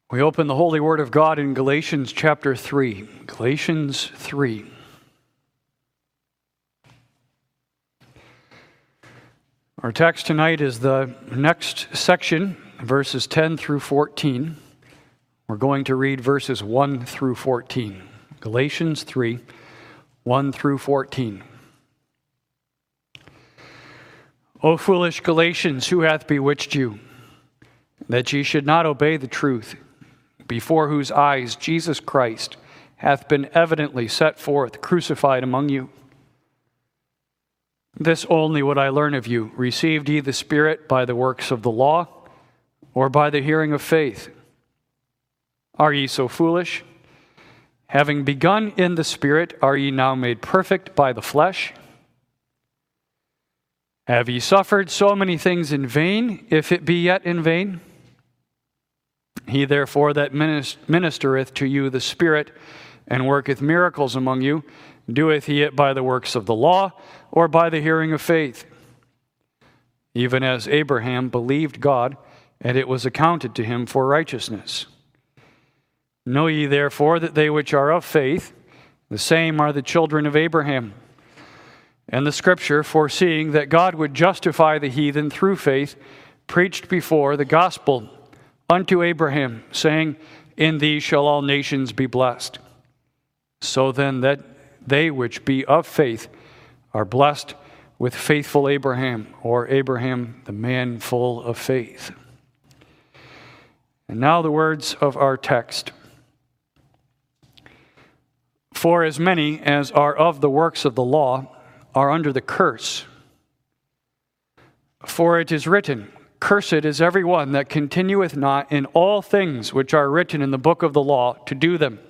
We open the Holy Word of God in Galatians chapter 3. Galatians 3. Our text tonight is the next section, verses 10 through 14. We're going to read verses 1 through 14. Galatians 3, 1 through 14. O foolish Galatians, who hath bewitched you, that ye should not obey the truth, before whose eyes Jesus Christ hath been evidently set forth, crucified among you? This only would I learn of you. Received ye the Spirit by the works of the law, or by the hearing of faith? Are ye so foolish? Having begun in the Spirit, are ye now made perfect by the flesh? Have ye suffered so many things in vain, if it be yet in vain? He therefore that ministereth to you the Spirit, and worketh miracles among you, doeth he it by the works of the law, or by the hearing of faith? Even as Abraham believed God, and it was accounted to him for righteousness. Know ye therefore that they which are of faith, the same are the children of Abraham. And the Scripture, foreseeing that God would justify the heathen through faith, preached before the gospel unto Abraham, saying, In thee shall all nations be blessed. So then that they which be of faith are blessed with faithful Abraham, or Abraham, the man full of faith. And now the words of our text. For as many as are of the works of the law are under the curse. For it is written, Cursed is every one that continueth not in all things which are written in the book of the law to do them.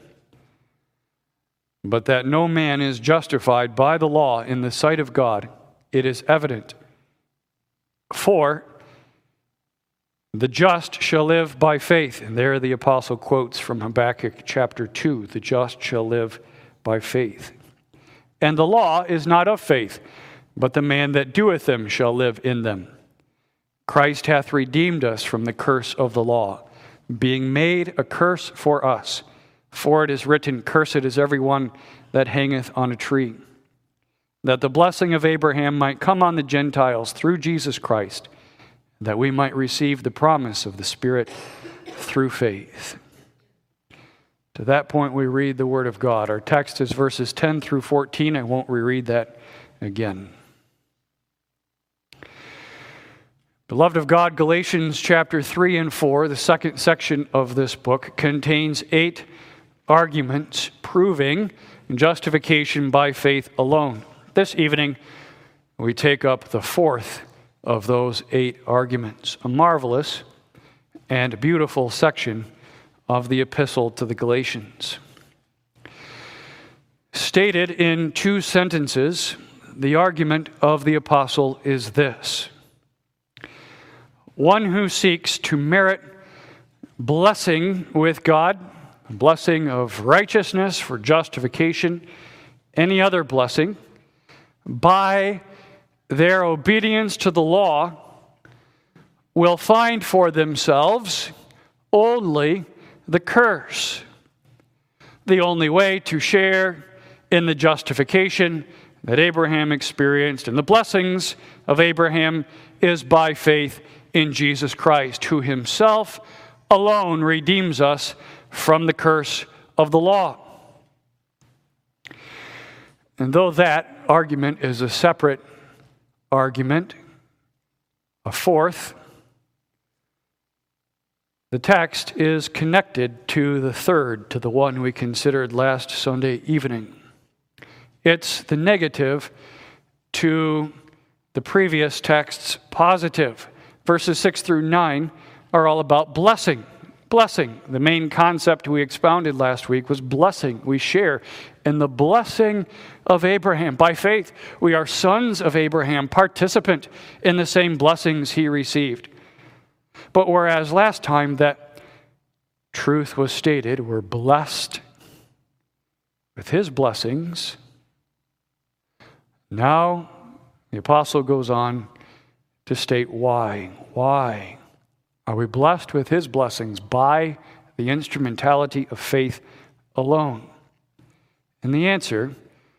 But that no man is justified by the law in the sight of God, it is evident. For the just shall live by faith. And there the apostle quotes from Habakkuk chapter 2, the just shall live by faith. And the law is not of faith, but the man that doeth them shall live in them. Christ hath redeemed us from the curse of the law, being made a curse for us. For it is written, Cursed is every one that hangeth on a tree, that the blessing of Abraham might come on the Gentiles through Jesus Christ, that we might receive the promise of the Spirit through faith. To that point, we read the Word of God. Our text is verses 10 through 14. I won't reread that again. Beloved of God, Galatians chapter 3 and 4, the second section of this book, contains 8 arguments proving justification by faith alone. This evening, we take up the 4th of those 8 arguments, a marvelous and beautiful section of the epistle to the Galatians. Stated in 2 sentences, the argument of the apostle is this: one who seeks to merit blessing with God, blessing of righteousness for justification, any other blessing, by their obedience to the law, will find for themselves only the curse. The only way to share in the justification that Abraham experienced and the blessings of Abraham is by faith in Jesus Christ, who himself alone redeems us from the curse of the law. And though that argument is a separate argument, a 4th, the text is connected to the 3rd, to the one we considered last Sunday evening. It's the negative to the previous text's positive. Verses 6 through 9 are all about blessing. Blessing. The main concept we expounded last week was blessing. We share in the blessing of Abraham. By faith, we are sons of Abraham, participant in the same blessings he received. But whereas last time that truth was stated, we're blessed with his blessings, now the apostle goes on to state why. Why are we blessed with his blessings? By the instrumentality of faith alone? And the answer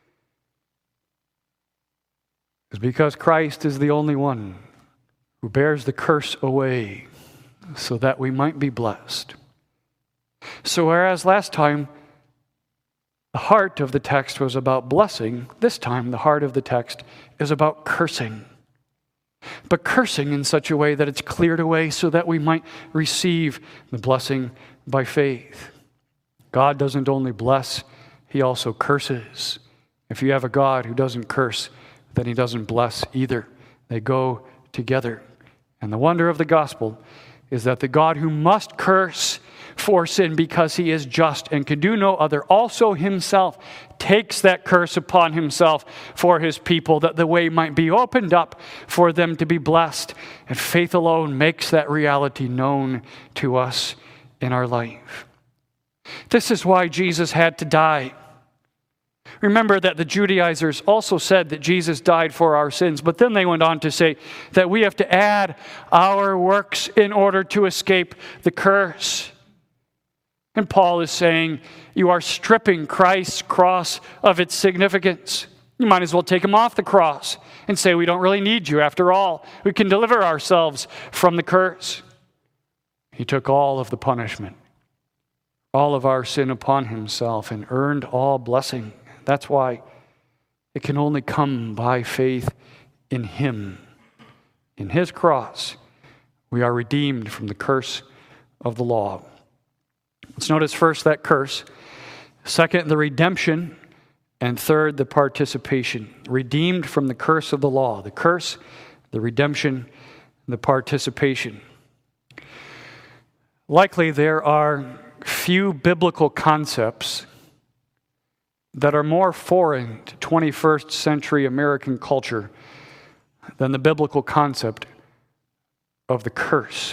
is because Christ is the only one who bears the curse away so that we might be blessed. So whereas last time the heart of the text was about blessing, this time the heart of the text is about cursing. But cursing in such a way that it's cleared away so that we might receive the blessing by faith. God doesn't only bless, He also curses. If you have a God who doesn't curse, then He doesn't bless either. They go together. And the wonder of the gospel is that the God who must curse for sin because He is just and can do no other, also Himself takes that curse upon Himself for His people, that the way might be opened up for them to be blessed. And faith alone makes that reality known to us in our life. This is why Jesus had to die. Remember that the Judaizers also said that Jesus died for our sins, but then they went on to say that we have to add our works in order to escape the curse. And Paul is saying, you are stripping Christ's cross of its significance. You might as well take Him off the cross and say, we don't really need you after all. We can deliver ourselves from the curse. He took all of the punishment, all of our sin upon Himself, and earned all blessing. That's why it can only come by faith in Him. In His cross, we are redeemed from the curse of the law. Let's notice first that curse. Second, the redemption. And third, the participation. Redeemed from the curse of the law. The curse, the redemption, the participation. Likely there are few biblical concepts that are more foreign to 21st century American culture than the biblical concept of the curse.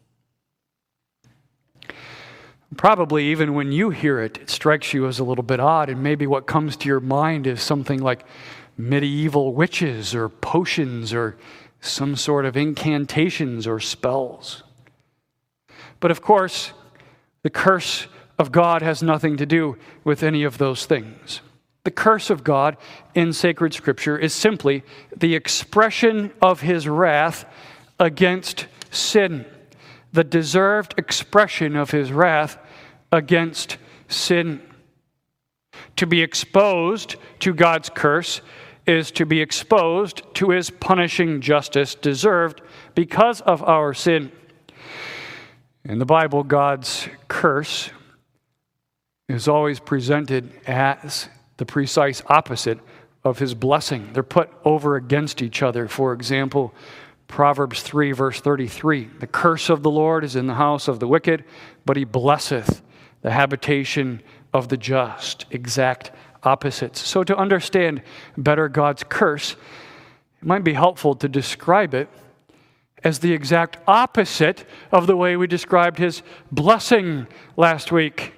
Probably even when you hear it, it strikes you as a little bit odd, and maybe what comes to your mind is something like medieval witches or potions or some sort of incantations or spells. But of course, the curse of God has nothing to do with any of those things. The curse of God in sacred Scripture is simply the expression of His wrath against sin. The deserved expression of His wrath against sin. To be exposed to God's curse is to be exposed to His punishing justice deserved because of our sin. In the Bible, God's curse is always presented as the precise opposite of His blessing. They're put over against each other. For example, Proverbs 3, verse 33, the curse of the Lord is in the house of the wicked, but He blesseth the habitation of the just. Exact opposites. So to understand better God's curse, it might be helpful to describe it as the exact opposite of the way we described His blessing last week.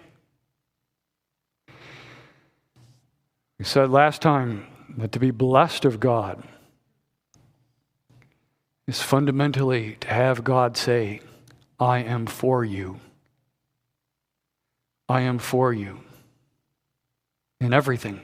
We said last time that to be blessed of God is fundamentally to have God say, I am for you. I am for you in everything.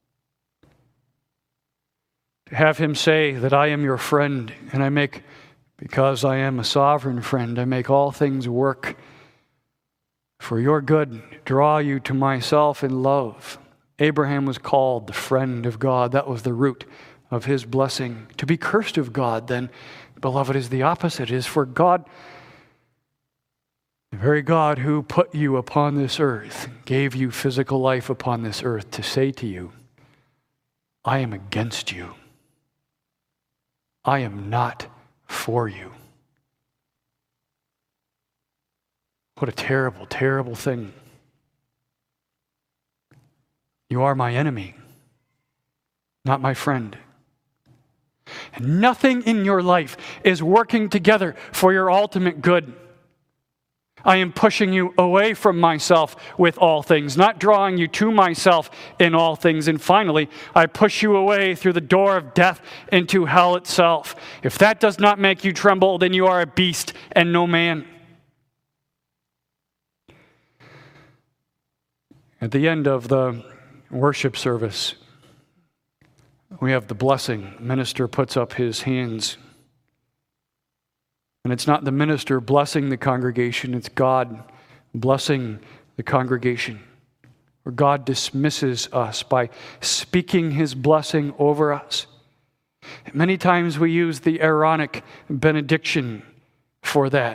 To have Him say that I am your friend, and because I am a sovereign friend, I make all things work for your good, draw you to myself in love. Abraham was called the friend of God. That was the root of his blessing. To be cursed of God, then, beloved, is the opposite. It is for God, the very God who put you upon this earth, gave you physical life upon this earth, to say to you, I am against you. I am not for you. What a terrible, terrible thing. You are my enemy, not my friend. And nothing in your life is working together for your ultimate good. I am pushing you away from myself with all things, not drawing you to myself in all things. And finally, I push you away through the door of death into hell itself. If that does not make you tremble, then you are a beast and no man. At the end of the worship service, we have the blessing. Minister puts up his hands. And it's not the minister blessing the congregation, it's God blessing the congregation. Where God dismisses us by speaking his blessing over us. Many times we use the Aaronic benediction for that.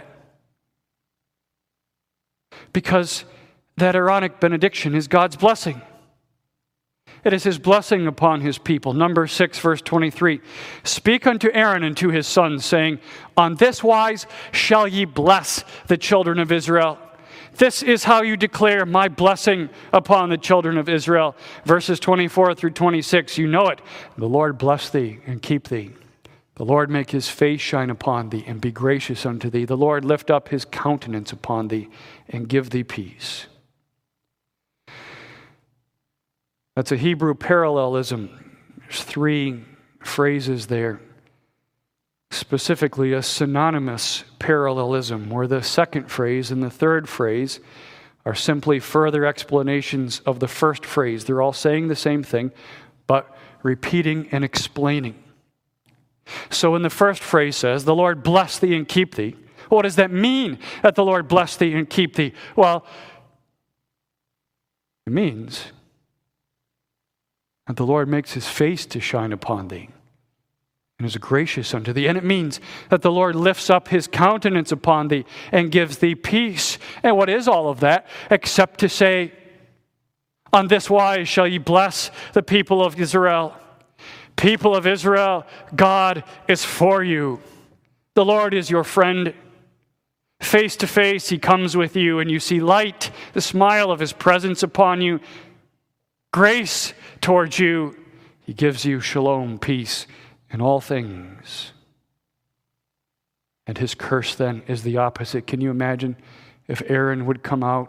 Because that Aaronic benediction is God's blessing. It is his blessing upon his people. Numbers 6, verse 23. Speak unto Aaron and to his sons, saying, On this wise shall ye bless the children of Israel. This is how you declare my blessing upon the children of Israel. Verses 24 through 26, you know it. The Lord bless thee and keep thee. The Lord make his face shine upon thee and be gracious unto thee. The Lord lift up his countenance upon thee and give thee peace. That's a Hebrew parallelism. There's 3 phrases there. Specifically, a synonymous parallelism, where the second phrase and the third phrase are simply further explanations of the first phrase. They're all saying the same thing, but repeating and explaining. So when the first phrase says, the Lord bless thee and keep thee, what does that mean, that the Lord bless thee and keep thee? Well, it means that the Lord makes his face to shine upon thee and is gracious unto thee. And it means that the Lord lifts up his countenance upon thee and gives thee peace. And what is all of that except to say, on this wise shall ye bless the people of Israel. People of Israel, God is for you. The Lord is your friend. Face to face, he comes with you, and you see light, the smile of his presence upon you, grace towards you. He gives you shalom, peace in all things. And his curse then is the opposite. Can you imagine if Aaron would come out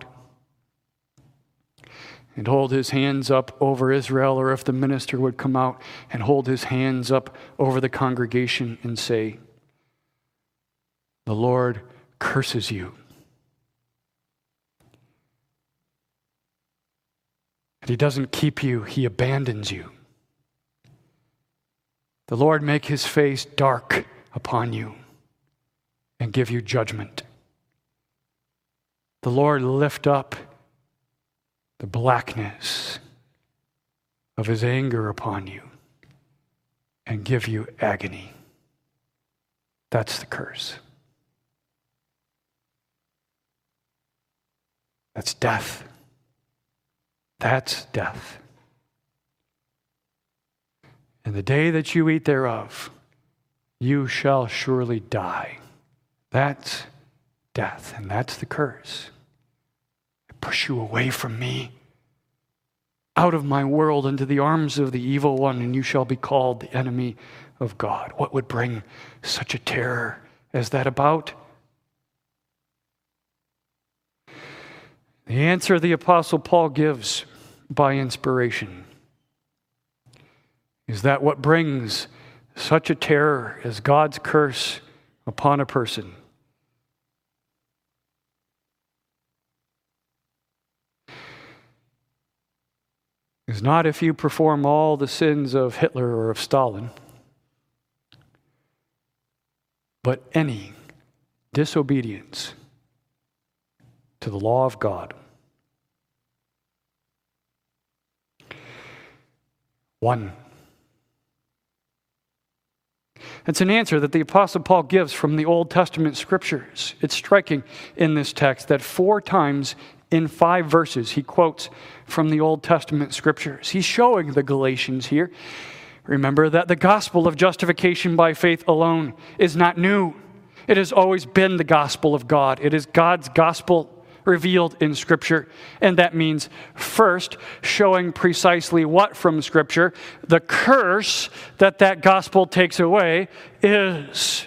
and hold his hands up over Israel, or if the minister would come out and hold his hands up over the congregation and say, the Lord curses you. And he doesn't keep you, he abandons you. The Lord make his face dark upon you and give you judgment. The Lord lift up the blackness of his anger upon you and give you agony. That's the curse. That's death. That's death. And the day that you eat thereof, you shall surely die. That's death, and that's the curse. I push you away from me, out of my world, into the arms of the evil one, and you shall be called the enemy of God. What would bring such a terror as that about? The answer the Apostle Paul gives by inspiration is that what brings such a terror as God's curse upon a person is not if you perform all the sins of Hitler or of Stalin, but any disobedience to the law of God. One. It's an answer that the Apostle Paul gives from the Old Testament scriptures. It's striking in this text that 4 times in 5 verses he quotes from the Old Testament scriptures. He's showing the Galatians here, remember, that the gospel of justification by faith alone is not new. It has always been the gospel of God. It is God's gospel revealed in Scripture. And that means, first, showing precisely what from Scripture the curse that gospel takes away is.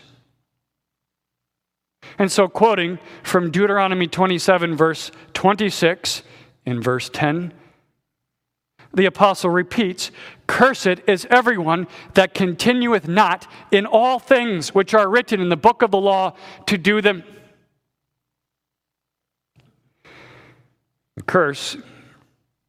And so, quoting from Deuteronomy 27, verse 26, in verse 10, the apostle repeats, "Cursed is everyone that continueth not in all things which are written in the book of the law to do them." The curse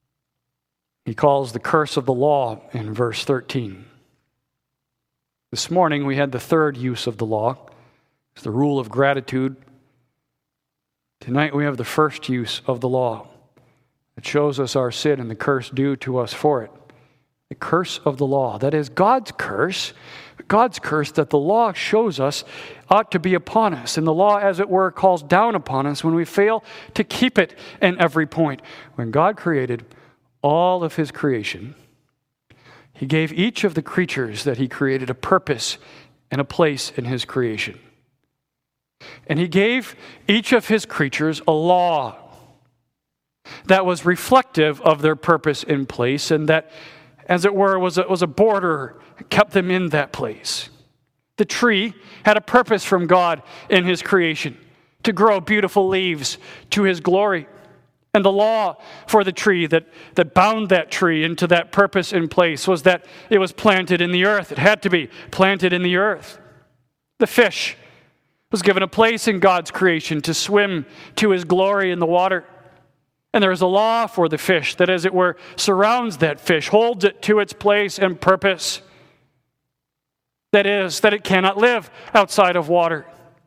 he calls the curse of the law in verse 13. This morning we had the third use of the law. It's the rule of gratitude. Tonight we have the first use of the law. It shows us our sin and the curse due to us for it. The curse of the law. That is God's curse that the law shows us ought to be upon us. And the law, as it were, calls down upon us when we fail to keep it in every point. When God created all of his creation, he gave each of the creatures that he created a purpose and a place in his creation. And he gave each of his creatures a law that was reflective of their purpose and place, and that, as it were, was a border, kept them in that place. The tree had a purpose from God in his creation, to grow beautiful leaves to his glory. And the law for the tree that bound that tree into that purpose and place was that it was planted in the earth. It had to be planted in the earth. The fish was given a place in God's creation to swim to his glory in the water. And there is a law for the fish that, as it were, surrounds that fish, holds it to its place and purpose. That is, that it cannot live outside of water.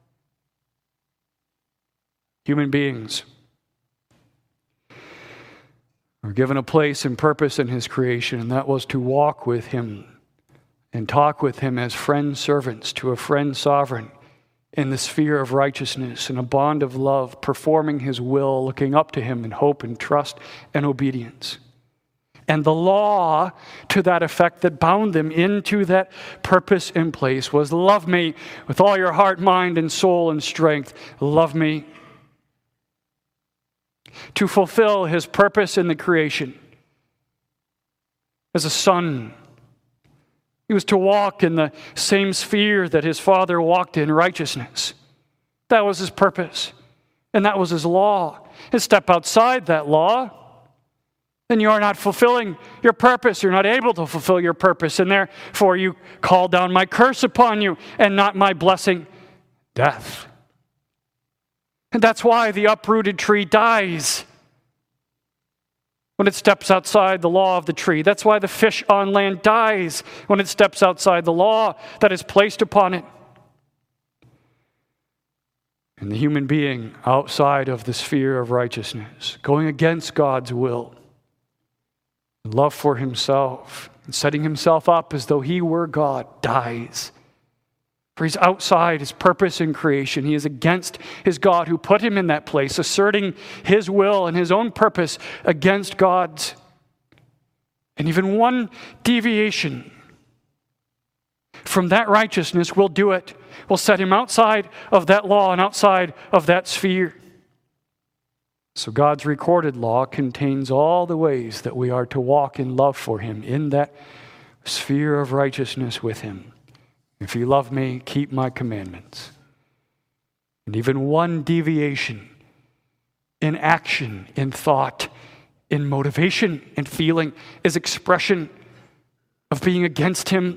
Human beings are given a place and purpose in his creation, and that was to walk with him and talk with him as friend servants to a friend sovereign in the sphere of righteousness, in a bond of love, performing his will, looking up to him in hope and trust and obedience. And the law to that effect that bound them into that purpose and place was, love me with all your heart, mind, and soul and strength. Love me. To fulfill his purpose in the creation. As a son, he was to walk in the same sphere that his father walked in, righteousness. That was his purpose. And that was his law. And step outside that law, then you are not fulfilling your purpose. You're not able to fulfill your purpose. And therefore you call down my curse upon you and not my blessing, death. And that's why the uprooted tree dies when it steps outside the law of the tree. That's why the fish on land dies when it steps outside the law that is placed upon it. And the human being outside of the sphere of righteousness, going against God's will, love for himself, and setting himself up as though he were God, dies. For he's outside his purpose in creation. He is against his God who put him in that place, asserting his will and his own purpose against God's. And even one deviation from that righteousness will do it, will set him outside of that law and outside of that sphere. So God's recorded law contains all the ways that we are to walk in love for him in that sphere of righteousness with him. If you love me, keep my commandments. And even one deviation in action, in thought, in motivation, in feeling is expression of being against him,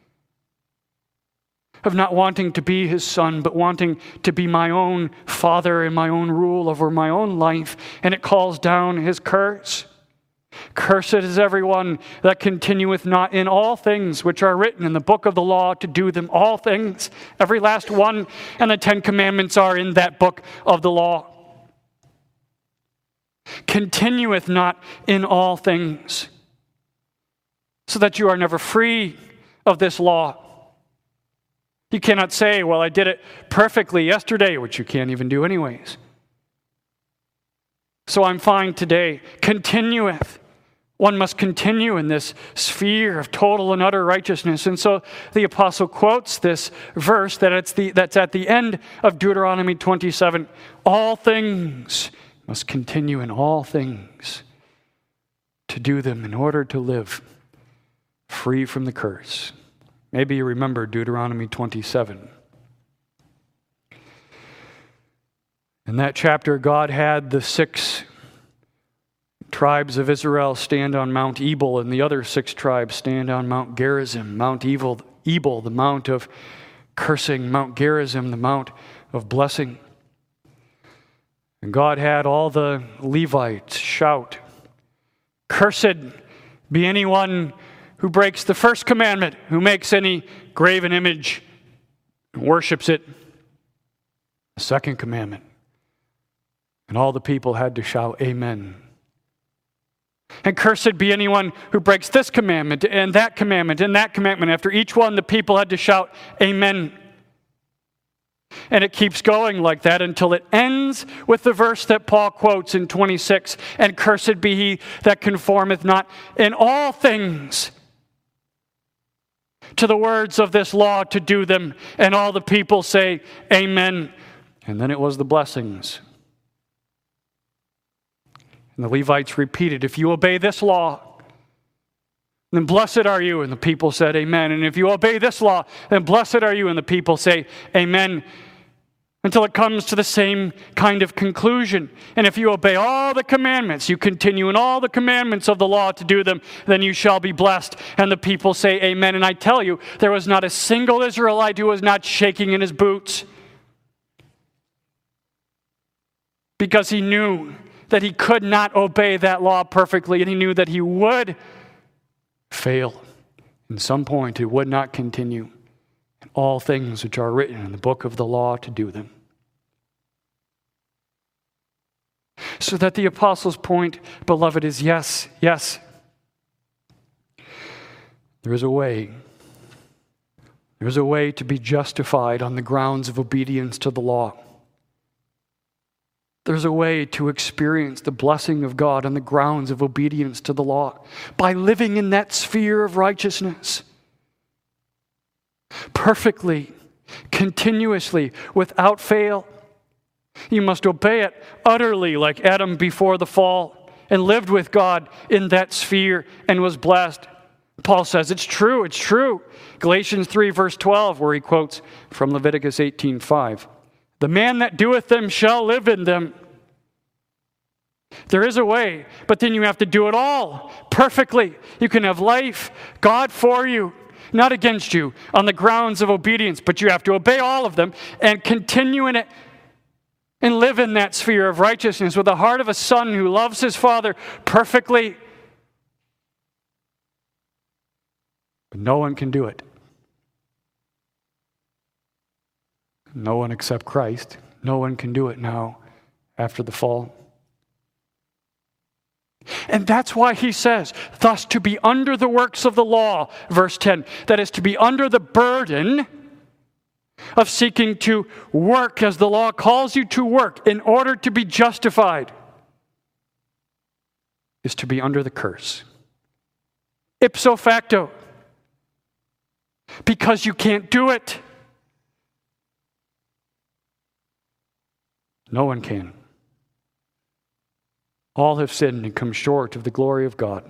of not wanting to be his son, but wanting to be my own father and my own rule over my own life. And it calls down his curse. Cursed is everyone that continueth not in all things which are written in the book of the law to do them, all things, every last one, and the 10 commandments are in that book of the law. Continueth not in all things, so that you are never free of this law. You cannot say, well, I did it perfectly yesterday, which you can't even do anyways. So I'm fine today. Continueth. One must continue in this sphere of total and utter righteousness. And so the apostle quotes this verse that's at the end of Deuteronomy 27. All things must continue in all things to do them in order to live free from the curse. Maybe you remember Deuteronomy 27. In that chapter, God had the 6 tribes of Israel stand on Mount Ebal, and the other 6 tribes stand on Mount Gerizim. Mount Ebal, the mount of cursing. Mount Gerizim, the mount of blessing. And God had all the Levites shout, "Cursed be anyone who breaks the first commandment, who makes any graven image and worships it. The second commandment. And all the people had to shout, Amen. And cursed be anyone who breaks this commandment and that commandment and that commandment. After each one, the people had to shout, Amen. And it keeps going like that until it ends with the verse that Paul quotes in 26. And cursed be he that conformeth not in all things to the words of this law to do them. And all the people say, Amen. And then it was the blessings. And the Levites repeated, if you obey this law, then blessed are you. And the people said, Amen. And if you obey this law, then blessed are you. And the people say, Amen. Until it comes to the same kind of conclusion. And if you obey all the commandments, you continue in all the commandments of the law to do them, then you shall be blessed. And the people say, Amen. And I tell you, there was not a single Israelite who was not shaking in his boots. Because he knew that he could not obey that law perfectly, and he knew that he would fail. In some point, it would not continue. And all things which are written in the book of the law to do them. So that the apostles' point, beloved, is yes, there is a way. There is a way to be justified on the grounds of obedience to the law. There's a way to experience the blessing of God on the grounds of obedience to the law by living in that sphere of righteousness perfectly, continuously, without fail. You must obey it utterly like Adam before the fall and lived with God in that sphere and was blessed. Paul says it's true. Galatians 3 verse 12 where he quotes from Leviticus 18:5. The man that doeth them shall live in them. There is a way, but then you have to do it all perfectly. You can have life, God for you, not against you, on the grounds of obedience, but you have to obey all of them and continue in it and live in that sphere of righteousness with the heart of a son who loves his father perfectly. But no one can do it. No one except Christ. No one can do it now after the fall. And that's why he says, thus to be under the works of the law, verse 10, that is to be under the burden of seeking to work as the law calls you to work in order to be justified, is to be under the curse. Ipso facto. Because you can't do it. No one can. All have sinned and come short of the glory of God.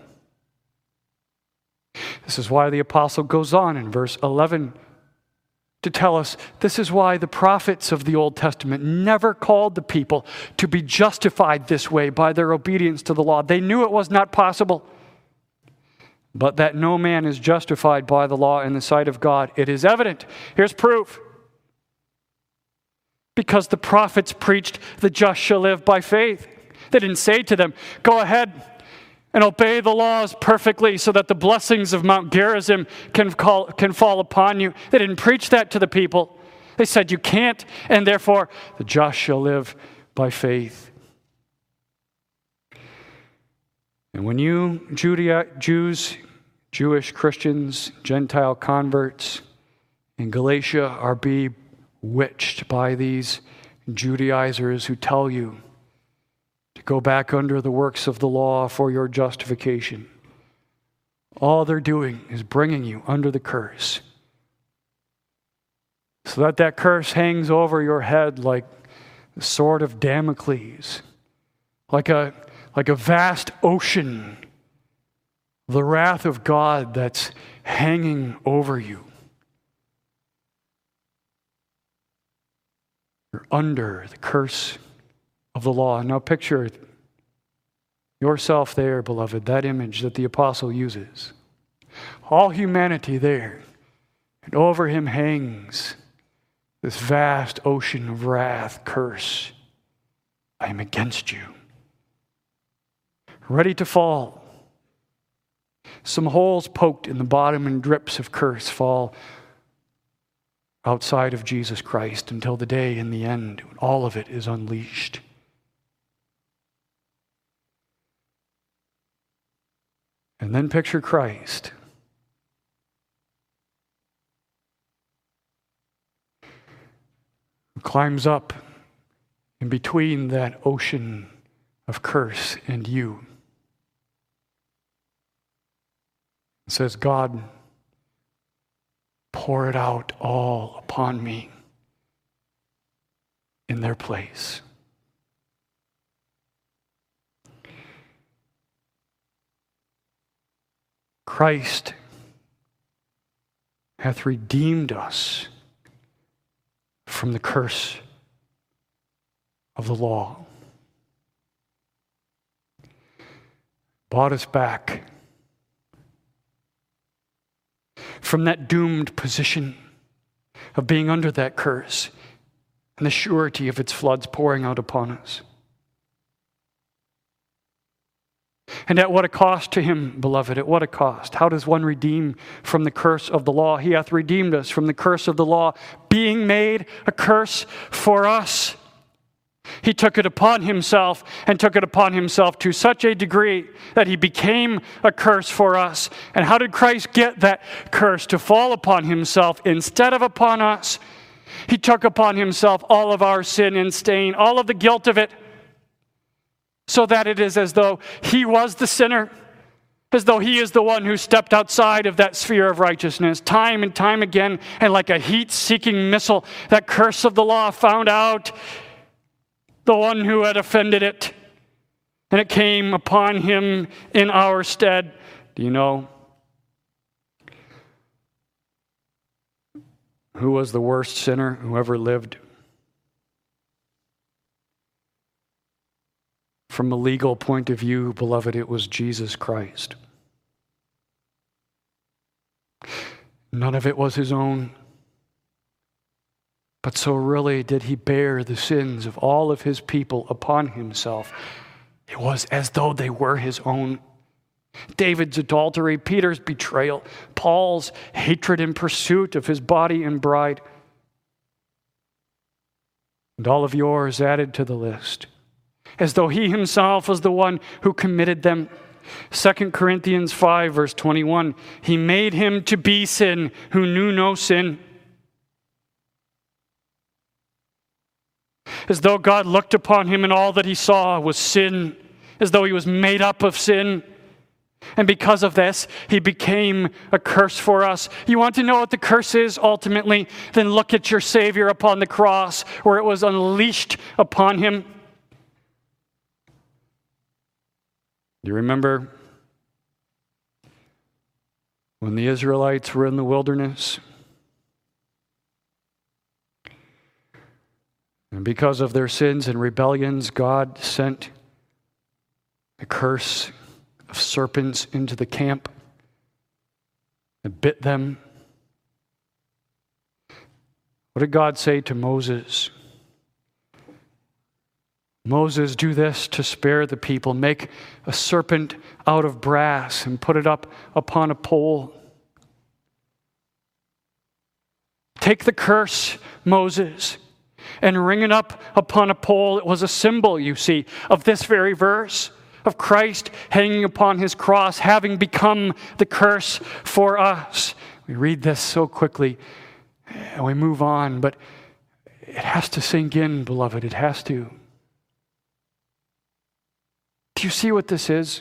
This is why the apostle goes on in verse 11 to tell us this is why the prophets of the Old Testament never called the people to be justified this way by their obedience to the law. They knew it was not possible. But that no man is justified by the law in the sight of God, it is evident. Here's proof. Because the prophets preached, the just shall live by faith. They didn't say to them, go ahead and obey the laws perfectly so that the blessings of Mount Gerizim can fall upon you. They didn't preach that to the people. They said you can't, and therefore the just shall live by faith. And when you Jews, Jewish Christians, Gentile converts in Galatia are bewitched by these Judaizers who tell you to go back under the works of the law for your justification, all they're doing is bringing you under the curse. So that that curse hangs over your head like the sword of Damocles, like a vast ocean, the wrath of God that's hanging over you. You're under the curse of the law. Now picture yourself there, beloved, that image that the apostle uses. All humanity there, and over him hangs this vast ocean of wrath, curse. I am against you. Ready to fall. Some holes poked in the bottom and drips of curse fall outside of Jesus Christ until the day in the end when all of it is unleashed. And then picture Christ. Who climbs up in between that ocean of curse and you. And says, God, pour it out all upon me in their place. Christ hath redeemed us from the curse of the law. Bought us back from that doomed position of being under that curse and the surety of its floods pouring out upon us. And at what a cost to him, beloved, at what a cost. How does one redeem from the curse of the law? He hath redeemed us from the curse of the law, being made a curse for us. He took it upon himself and took it upon himself to such a degree that he became a curse for us. And how did Christ get that curse to fall upon himself instead of upon us? He took upon himself all of our sin and stain, all of the guilt of it, so that it is as though he was the sinner, as though he is the one who stepped outside of that sphere of righteousness time and time again, and like a heat-seeking missile, that curse of the law found out the one who had offended it, and it came upon him in our stead. Do you know who was the worst sinner who ever lived? From a legal point of view, beloved, it was Jesus Christ. None of it was his own. But so really did he bear the sins of all of his people upon himself. It was as though they were his own. David's adultery, Peter's betrayal, Paul's hatred and pursuit of his body and bride, and all of yours added to the list, as though he himself was the one who committed them. 2 Corinthians 5, verse 21, he made him to be sin who knew no sin. As though God looked upon him and all that he saw was sin, as though he was made up of sin. And because of this, he became a curse for us. You want to know what the curse is ultimately? Then look at your Savior upon the cross, where it was unleashed upon him. Do you remember when the Israelites were in the wilderness? And because of their sins and rebellions, God sent a curse of serpents into the camp and bit them. What did God say to Moses? Moses, do this to spare the people. Make a serpent out of brass and put it up upon a pole. Take the curse, Moses, and ring it up upon a pole. It was a symbol, you see, of this very verse, of Christ hanging upon his cross, having become the curse for us. We read this so quickly and we move on, but it has to sink in, beloved. It has to. Do you see what this is?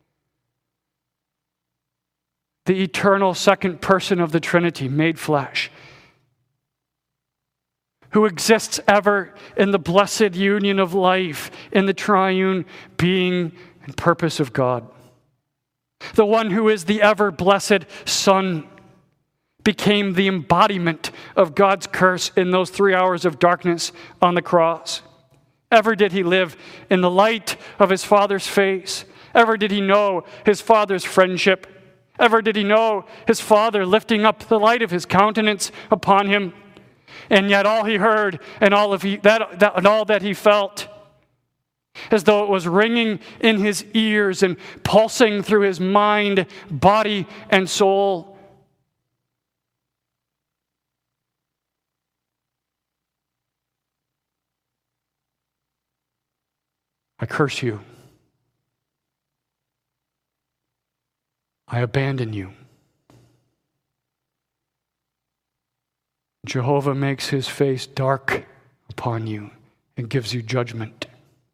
The eternal second person of the Trinity made flesh, who exists ever in the blessed union of life in the triune being and purpose of God. The one who is the ever blessed Son became the embodiment of God's curse in those 3 hours of darkness on the cross. Ever did he live in the light of his Father's face. Ever did he know his Father's friendship. Ever did he know his Father lifting up the light of his countenance upon him. And yet all he heard and all that he felt as though it was ringing in his ears and pulsing through his mind, body, and soul. I curse you. I abandon you. Jehovah makes his face dark upon you and gives you judgment.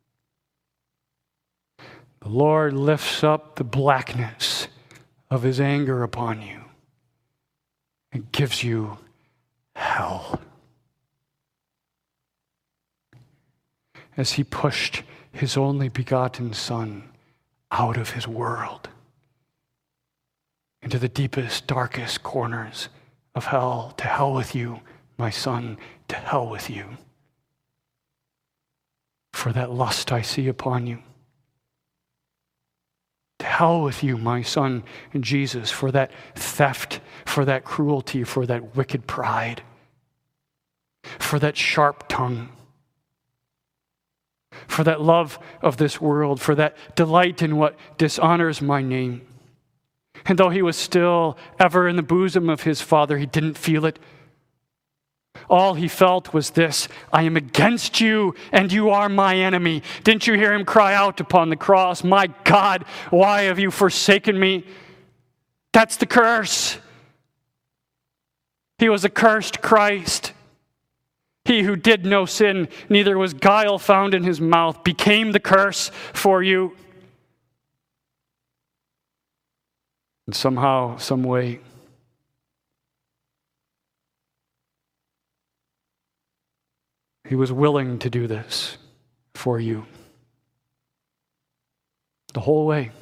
The Lord lifts up the blackness of his anger upon you and gives you hell. As he pushed his only begotten Son out of his world into the deepest, darkest corners of hell. To hell with you, my son, to hell with you. For that lust I see upon you. To hell with you, my son, Jesus, for that theft, for that cruelty, for that wicked pride, for that sharp tongue, for that love of this world, for that delight in what dishonors my name. And though he was still ever in the bosom of his Father, he didn't feel it. All he felt was this: I am against you, and you are my enemy. Didn't you hear him cry out upon the cross, my God, why have you forsaken me? That's the curse. He was a cursed Christ. He who did no sin, neither was guile found in his mouth, became the curse for you. And somehow, some way, he was willing to do this for you. The whole way.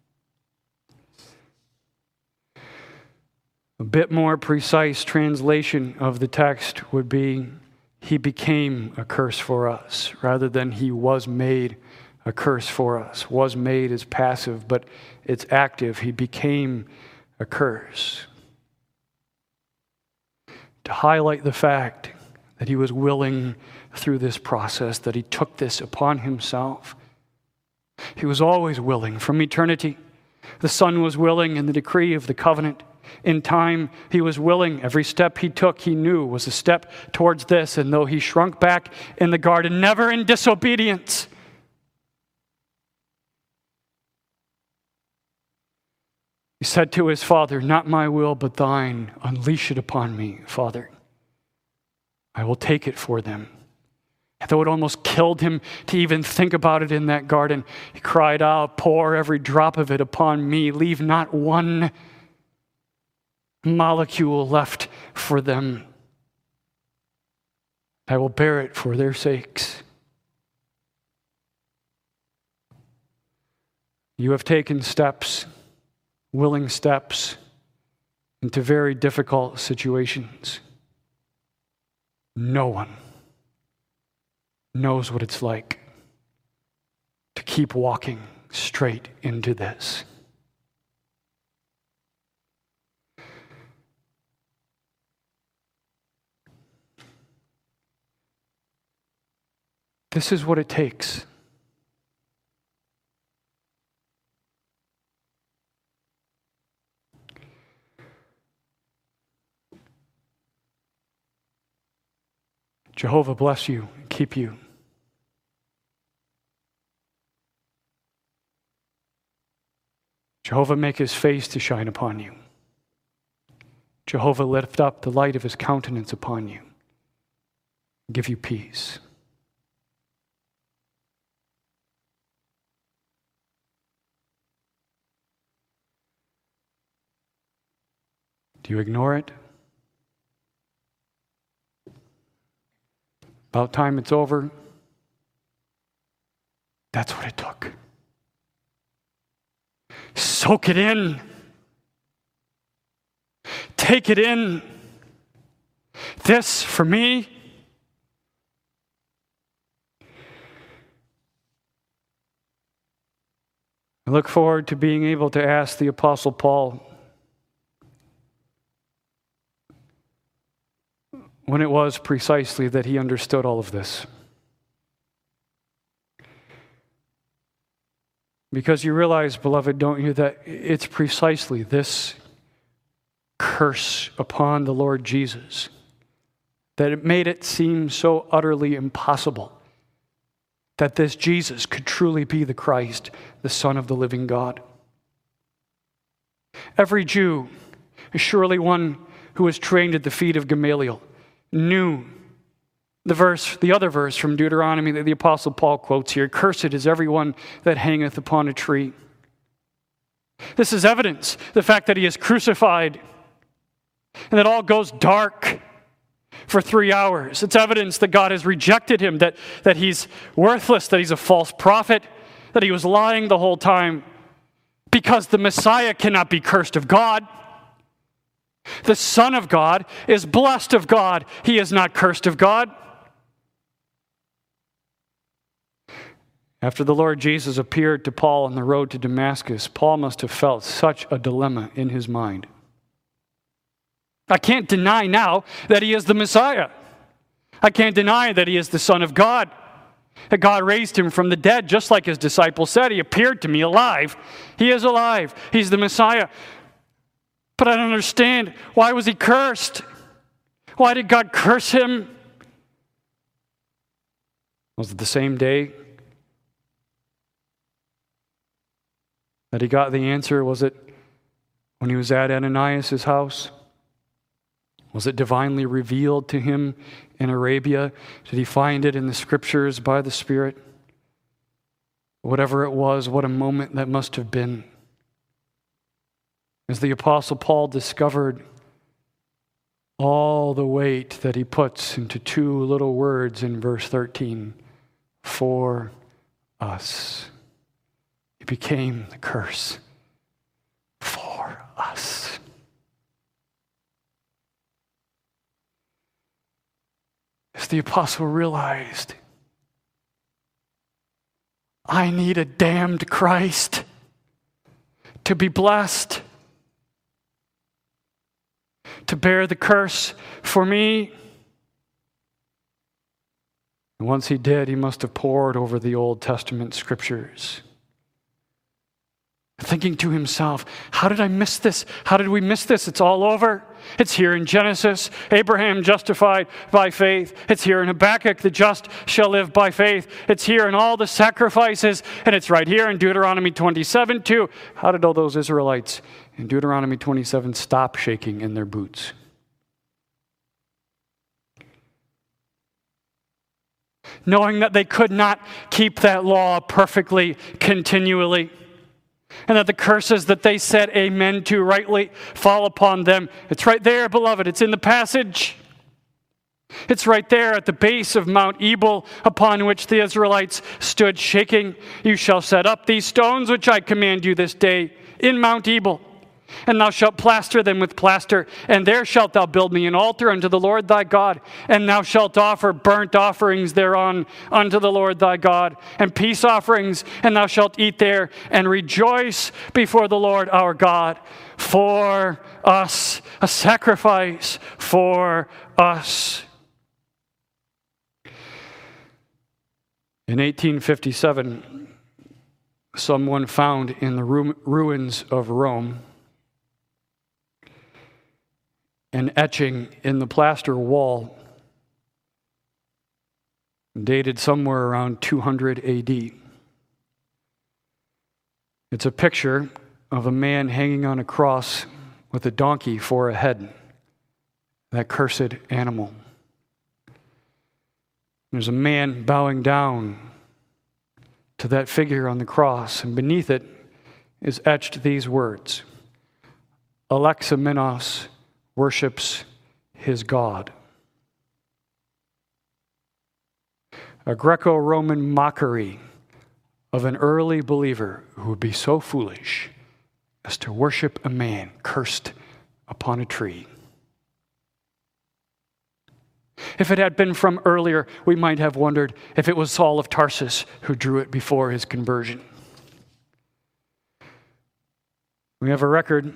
A bit more precise translation of the text would be, he became a curse for us, rather than he was made a curse for us. Was made is passive, but it's active. He became a curse. To highlight the fact that he was willing through this process, that he took this upon himself. He was always willing from eternity. The Son was willing in the decree of the covenant. In time, he was willing. Every step he took, he knew, was a step towards this. And though he shrunk back in the garden, never in disobedience, he said to his Father, not my will, but thine. Unleash it upon me, Father. I will take it for them. And though it almost killed him to even think about it in that garden, he cried out, pour every drop of it upon me. Leave not one molecule left for them. I will bear it for their sakes. You have taken steps, willing steps, into very difficult situations. No one knows what it's like to keep walking straight into this. This is what it takes. Jehovah bless you and keep you. Jehovah make his face to shine upon you. Jehovah lift up the light of his countenance upon you. Give you peace. Do you ignore it? About time it's over. That's what it took. Soak it in. Take it in. This, for me, I look forward to being able to ask the Apostle Paul when it was precisely that he understood all of this. Because you realize, beloved, don't you, that it's precisely this curse upon the Lord Jesus that it made it seem so utterly impossible that this Jesus could truly be the Christ, the Son of the living God. Every Jew, surely one who was trained at the feet of Gamaliel, knew the other verse from Deuteronomy that the Apostle Paul quotes here, "Cursed is everyone that hangeth upon a tree." This is evidence, the fact that he is crucified and that all goes dark for 3 hours. It's evidence that God has rejected him, that he's worthless, that he's a false prophet, that he was lying the whole time, because the Messiah cannot be cursed of God. The Son of God is blessed of God. He is not cursed of God. After the Lord Jesus appeared to Paul on the road to Damascus, Paul must have felt such a dilemma in his mind. I can't deny now that he is the Messiah. I can't deny that he is the Son of God, that God raised him from the dead, just like his disciples said. He appeared to me alive. He is alive. He's the Messiah. But I don't understand. Why was he cursed? Why did God curse him? Was it the same day that he got the answer? Was it when he was at Ananias' house? Was it divinely revealed to him in Arabia? Did he find it in the Scriptures by the Spirit? Whatever it was, what a moment that must have been. As the Apostle Paul discovered all the weight that he puts into 2 little words in verse 13, "for us." It became the curse for us. As the apostle realized, I need a damned Christ to be blessed, to bear the curse for me. And once he did, he must have pored over the Old Testament scriptures, thinking to himself, how did I miss this? How did we miss this? It's all over. It's here in Genesis, Abraham justified by faith. It's here in Habakkuk, the just shall live by faith. It's here in all the sacrifices, and it's right here in Deuteronomy 27 too. How did all those Israelites in Deuteronomy 27 stop shaking in their boots? Knowing that they could not keep that law perfectly, continually, and that the curses that they said amen to rightly fall upon them. It's right there, beloved. It's in the passage. It's right there at the base of Mount Ebal, upon which the Israelites stood shaking. You shall set up these stones which I command you this day in Mount Ebal, and thou shalt plaster them with plaster, and there shalt thou build me an altar unto the Lord thy God, and thou shalt offer burnt offerings thereon unto the Lord thy God, and peace offerings, and thou shalt eat there, and rejoice before the Lord our God for us, a sacrifice for us. In 1857, someone found in the ruins of Rome an etching in the plaster wall dated somewhere around 200 AD. It's a picture of a man hanging on a cross with a donkey for a head, that cursed animal. There's a man bowing down to that figure on the cross, and beneath it is etched these words: Alexamenos worships his God. A Greco-Roman mockery of an early believer who would be so foolish as to worship a man cursed upon a tree. If it had been from earlier, we might have wondered if it was Saul of Tarsus who drew it before his conversion. We have a record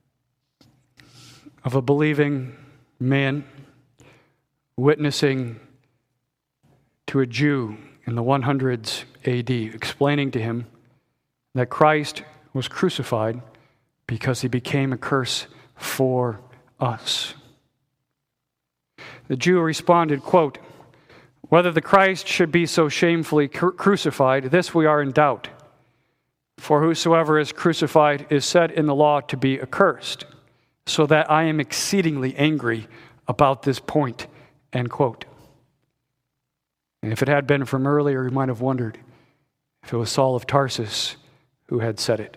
of a believing man witnessing to a Jew in the 100s AD, explaining to him that Christ was crucified because he became a curse for us. The Jew responded, quote, "Whether the Christ should be so shamefully crucified, this we are in doubt. For whosoever is crucified is said in the law to be accursed, so that I am exceedingly angry about this point," end quote. And if it had been from earlier, you might have wondered if it was Saul of Tarsus who had said it.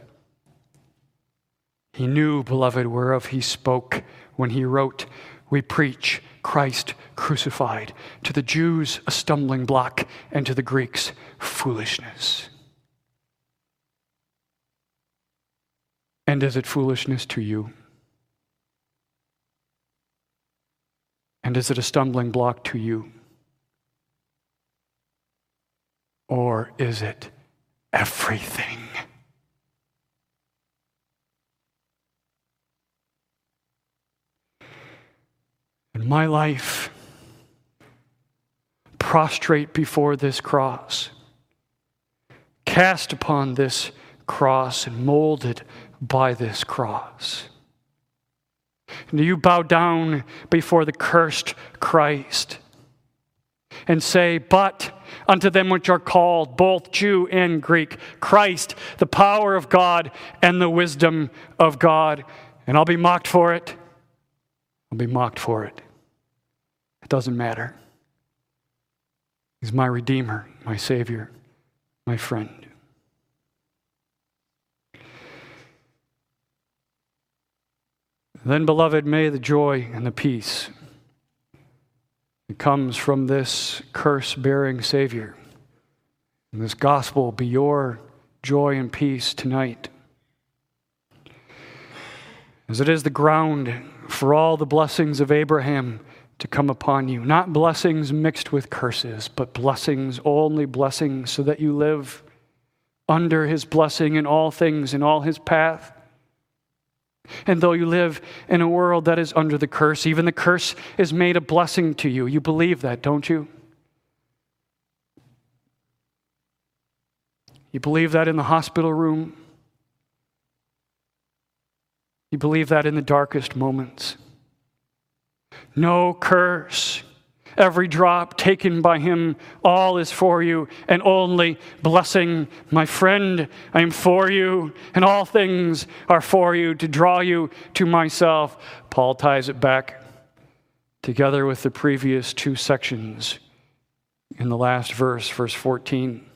He knew, beloved, whereof he spoke when he wrote, "We preach Christ crucified, to the Jews a stumbling block, and to the Greeks foolishness." And is it foolishness to you? And is it a stumbling block to you? Or is it everything? In my life, prostrate before this cross, cast upon this cross and molded by this cross. And do you bow down before the cursed Christ and say, "But unto them which are called, both Jew and Greek, Christ, the power of God and the wisdom of God." And I'll be mocked for it. I'll be mocked for it. It doesn't matter. He's my Redeemer, my Savior, my friend. Then, beloved, may the joy and the peace that comes from this curse-bearing Savior and this gospel be your joy and peace tonight, as it is the ground for all the blessings of Abraham to come upon you. Not blessings mixed with curses, but blessings, only blessings, so that you live under his blessing in all things, in all his path. And though you live in a world that is under the curse, even the curse is made a blessing to you. You believe that, don't you? You believe that in the hospital room. You believe that in the darkest moments. No curse. Every drop taken by him, all is for you, and only blessing. My friend, I am for you, and all things are for you to draw you to myself. Paul ties it back together with the previous two sections in the last verse, verse 14.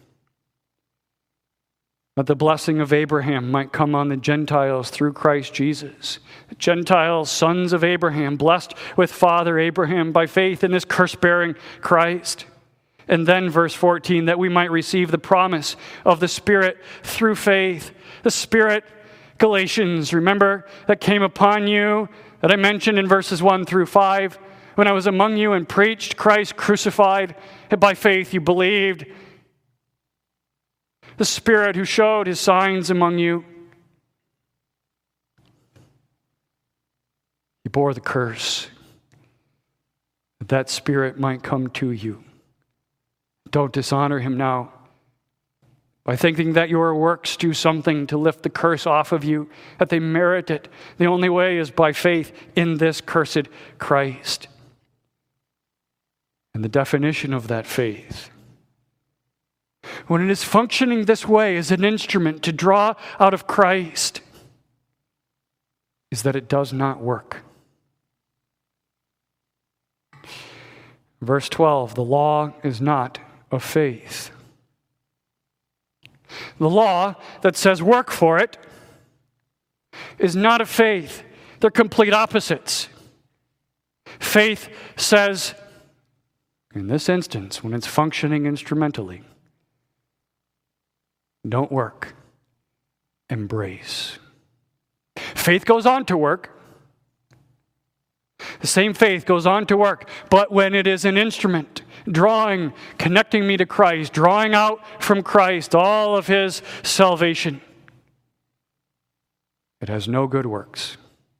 That the blessing of Abraham might come on the Gentiles through Christ Jesus. The Gentiles, sons of Abraham, blessed with Father Abraham by faith in this curse-bearing Christ. And then verse 14, that we might receive the promise of the Spirit through faith. The Spirit, Galatians, remember, that came upon you, that I mentioned in verses 1 through 5. When I was among you and preached Christ crucified, and by faith you believed. The Spirit who showed his signs among you. He bore the curse, that Spirit might come to you. Don't dishonor him now by thinking that your works do something to lift the curse off of you, that they merit it. The only way is by faith in this cursed Christ. And the definition of that faith, when it is functioning this way as an instrument to draw out of Christ, is that it does not work. Verse 12, the law is not of faith. The law that says work for it is not of faith. They're complete opposites. Faith says, in this instance, when it's functioning instrumentally, don't work, embrace. Faith goes on to work. The same faith goes on to work, but when it is an instrument, drawing, connecting me to Christ, drawing out from Christ all of his salvation, it has no good works.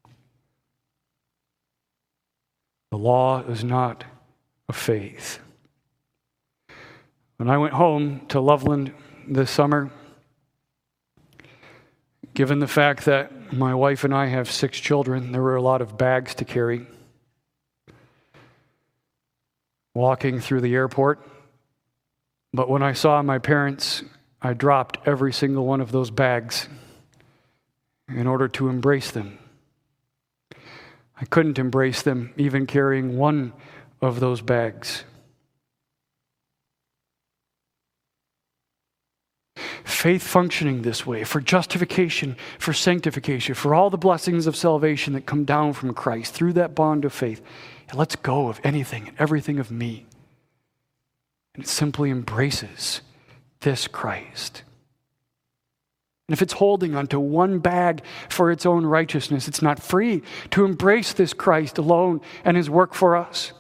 The law is not of faith. When I went home to Loveland this summer, Given the fact that my wife and I have 6 children, there were a lot of bags to carry. Walking through the airport, but when I saw my parents, I dropped every single one of those bags in order to embrace them. I couldn't embrace them even carrying one of those bags. Faith functioning this way, for justification, for sanctification, for all the blessings of salvation that come down from Christ through that bond of faith, it lets go of anything and everything of me. And it simply embraces this Christ. And if it's holding onto one bag for its own righteousness, it's not free to embrace this Christ alone and his work for us.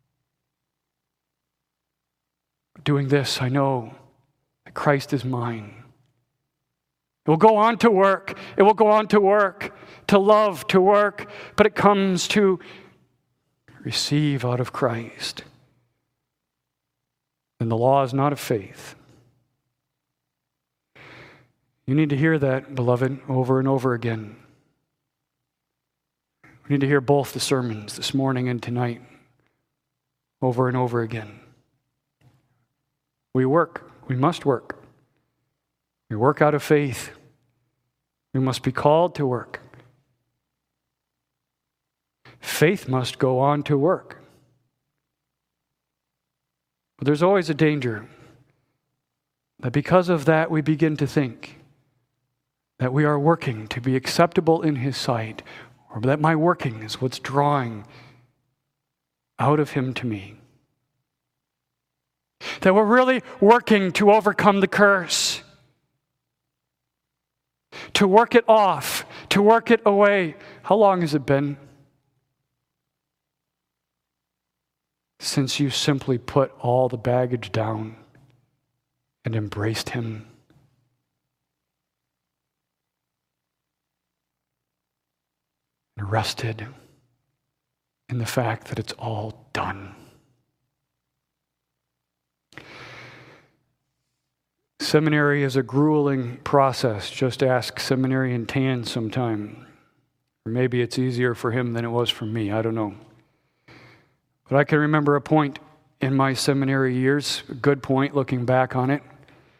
Doing this, I know that Christ is mine. It will go on to work. It will go on to work, to love, to work, but it comes to receive out of Christ. And the law is not of faith. You need to hear that, beloved, over and over again. We need to hear both the sermons this morning and tonight over and over again. We work. We must work. We work out of faith. We must be called to work. Faith must go on to work. But there's always a danger that because of that we begin to think that we are working to be acceptable in his sight, or that my working is what's drawing out of him to me. That we're really working to overcome the curse, to work it off, to work it away. How long has it been since you simply put all the baggage down and embraced him? And rested in the fact that it's all done. Seminary is a grueling process. Just ask Seminarian Tan sometime. Or maybe it's easier for him than it was for me. I don't know. But I can remember a point in my seminary years, a good point looking back on it,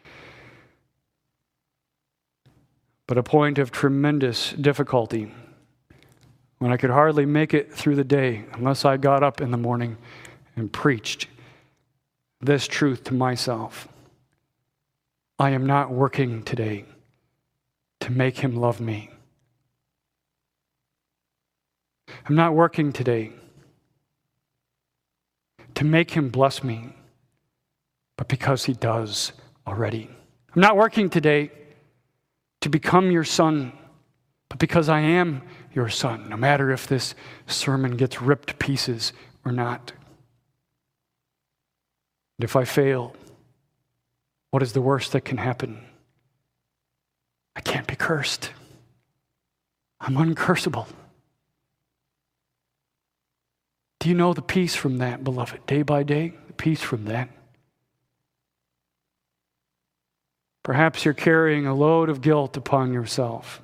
but a point of tremendous difficulty when I could hardly make it through the day unless I got up in the morning and preached this truth to myself. I am not working today to make him love me. I'm not working today to make him bless me, but because he does already. I'm not working today to become your son, but because I am your son, no matter if this sermon gets ripped to pieces or not. And if I fail, what is the worst that can happen? I can't be cursed. I'm uncursable. Do you know the peace from that, beloved? Day by day, the peace from that. Perhaps you're carrying a load of guilt upon yourself.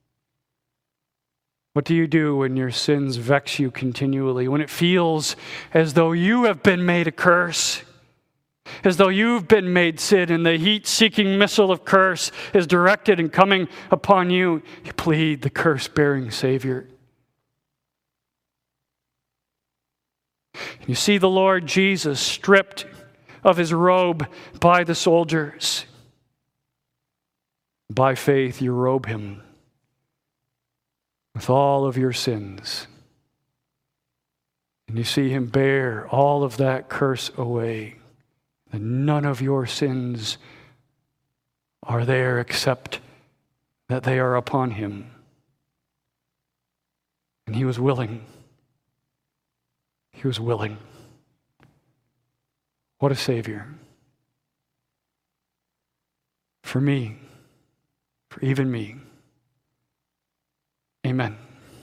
What do you do when your sins vex you continually? When it feels as though you have been made a curse? As though you've been made sin and the heat-seeking missile of curse is directed and coming upon you. You plead the curse-bearing Savior. You see the Lord Jesus stripped of his robe by the soldiers. By faith, you robe him with all of your sins. And you see him bear all of that curse away. And none of your sins are there except that they are upon him. And he was willing. He was willing. What a Savior. For me, for even me. Amen.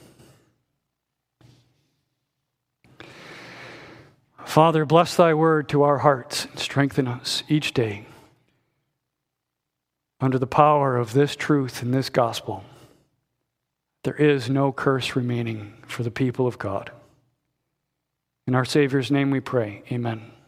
Father, bless thy word to our hearts and strengthen us each day under the power of this truth and this gospel. There is no curse remaining for the people of God. In our Savior's name we pray. Amen.